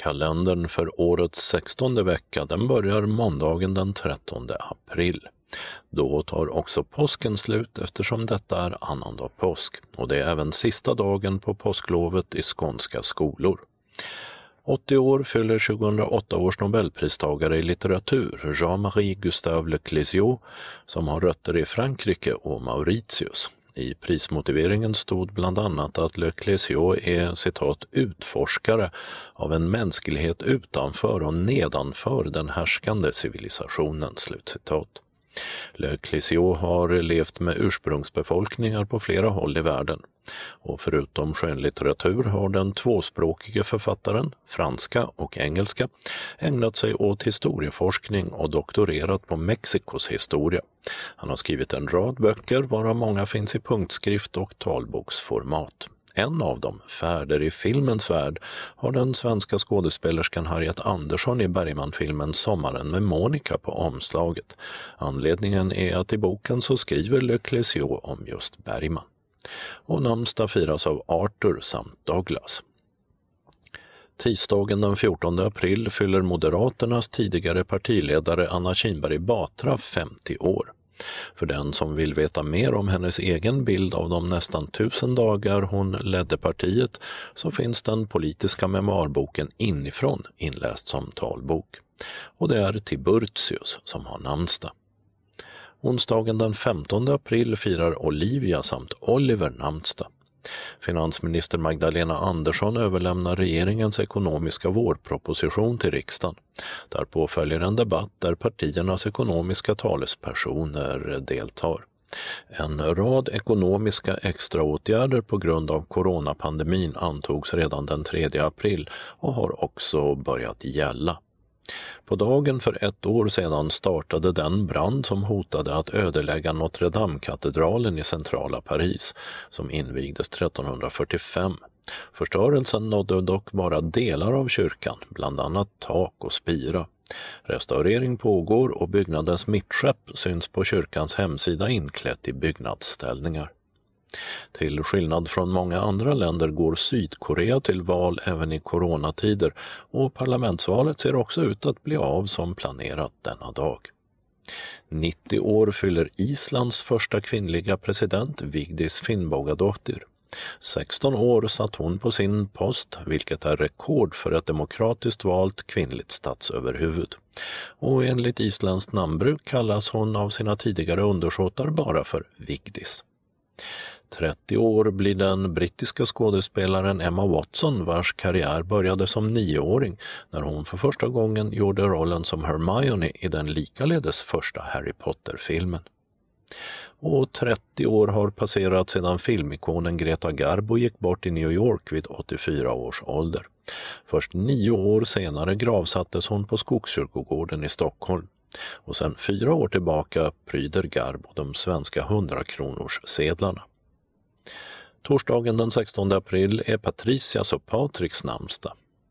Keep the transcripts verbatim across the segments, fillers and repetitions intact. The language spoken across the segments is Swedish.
Kalendern för årets sextonde vecka den börjar måndagen den trettonde april. Då tar också påsken slut eftersom detta är annandag påsk och det är även sista dagen på påsklovet i skånska skolor. åttio år fyller tjugohundraåtta års nobelpristagare i litteratur Jean-Marie Gustave Le Clézio som har rötter i Frankrike och Mauritius. I prismotiveringen stod bland annat att Le Clézio är citat utforskare av en mänsklighet utanför och nedanför den härskande civilisationen, slutcitat. Le Clézio har levt med ursprungsbefolkningar på flera håll i världen och förutom skönlitteratur har den tvåspråkige författaren, franska och engelska, ägnat sig åt historieforskning och doktorerat på Mexikos historia. Han har skrivit en rad böcker varav många finns i punktskrift och talboksformat. En av dem, Färder i filmens värld, har den svenska skådespelerskan Harriet Andersson i Bergman-filmen Sommaren med Monica på omslaget. Anledningen är att i boken så skriver Le Clézio om just Bergman. Och namnsdag firas av Arthur samt Douglas. Tisdagen den fjortonde april fyller Moderaternas tidigare partiledare Anna Kinberg Batra femtio år. För den som vill veta mer om hennes egen bild av de nästan tusen dagar hon ledde partiet så finns den politiska memoarboken Inifrån inläst som talbok. Och det är Tiburtius som har namnsdag. Onsdagen den femtonde april firar Olivia samt Oliver namnsdag. Finansminister Magdalena Andersson överlämnar regeringens ekonomiska vårproposition till riksdagen. Därpå följer en debatt där partiernas ekonomiska talespersoner deltar. En rad ekonomiska extraåtgärder på grund av coronapandemin antogs redan den tredje april och har också börjat gälla. På dagen för ett år sedan startade den brand som hotade att ödelägga Notre Dame-katedralen i centrala Paris, som invigdes trettonhundrafyrtiofem. Förstörelsen nådde dock bara delar av kyrkan, bland annat tak och spira. Restaurering pågår och byggnadens mittskepp syns på kyrkans hemsida inklätt i byggnadsställningar. Till skillnad från många andra länder går Sydkorea till val även i coronatider och parlamentsvalet ser också ut att bli av som planerat denna dag. nittio år fyller Islands första kvinnliga president Vigdis Finnbogadóttir. sexton år satt hon på sin post, vilket är rekord för ett demokratiskt valt kvinnligt statsöverhuvud. Och enligt Islands namnbruk kallas hon av sina tidigare undersåtar bara för Vigdis. trettio år blir den brittiska skådespelaren Emma Watson vars karriär började som nioåring när hon för första gången gjorde rollen som Hermione i den likaledes första Harry Potter-filmen. Och trettio år har passerat sedan filmikonen Greta Garbo gick bort i New York vid åttiofyra års ålder. Först nio år senare gravsattes hon på Skogskyrkogården i Stockholm. Och sedan fyra år tillbaka pryder Garbo de svenska hundrakronors sedlarna. Torsdagen den sextonde april är Patricias och Patriks namnsdag.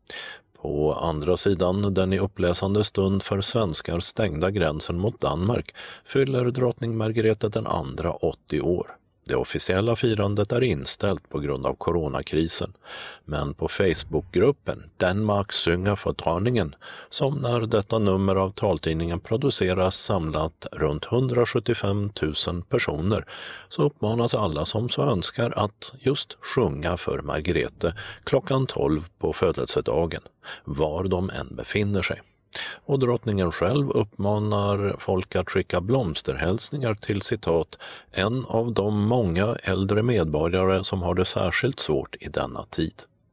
På andra sidan den i uppläsande stund för svenskar stängda gränsen mot Danmark fyller drottning Margrethe den andra åttio år. Det officiella firandet är inställt på grund av coronakrisen, men på Facebookgruppen Danmark synger för drottningen, som när detta nummer av taltidningen produceras samlat runt hundrasjuttiofem tusen personer, så uppmanas alla som så önskar att just sjunga för Margrethe klockan tolv på födelsedagen, var de än befinner sig. Och drottningen själv uppmanar folk att skicka blomsterhälsningar till citat en av de många äldre medborgare som har det särskilt svårt i denna tid.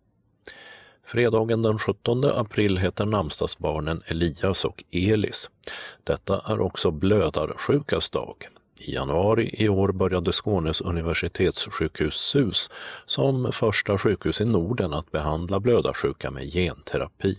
Fredagen den sjuttonde april heter namnsdagsbarnen Elias och Elis. Detta är också blödarsjukas dag. I januari i år började Skånes universitetssjukhus S U S som första sjukhus i Norden att behandla blödarsjuka med genterapi.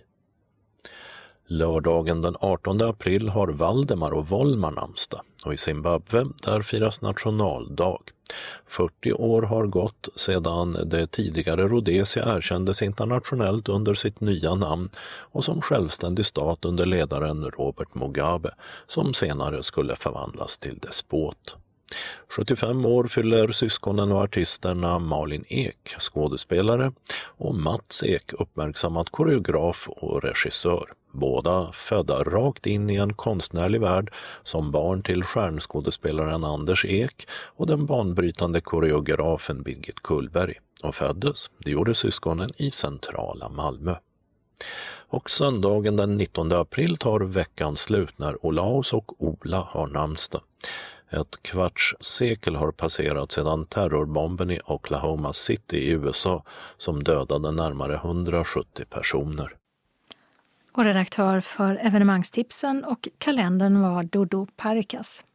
Lördagen den artonde april har Valdemar och Volmar namnsdag och i Zimbabwe där firas nationaldag. fyrtio år har gått sedan det tidigare Rhodesia erkändes internationellt under sitt nya namn och som självständig stat under ledaren Robert Mugabe som senare skulle förvandlas till despot. sjuttiofem år fyller syskonen och artisterna Malin Ek, skådespelare, och Mats Ek, uppmärksammat koreograf och regissör. Båda födda rakt in i en konstnärlig värld som barn till stjärnskådespelaren Anders Ek och den banbrytande koreografen Birgit Kullberg. Och föddes, det gjorde syskonen, i centrala Malmö. Och söndagen den nittonde april tar veckan slut när Olaus och Ola har namnsdag. Ett kvarts sekel har passerat sedan terrorbomben i Oklahoma City i U S A som dödade närmare hundrasjuttio personer. Och redaktör för evenemangstipsen och kalendern var Dodo Parikas.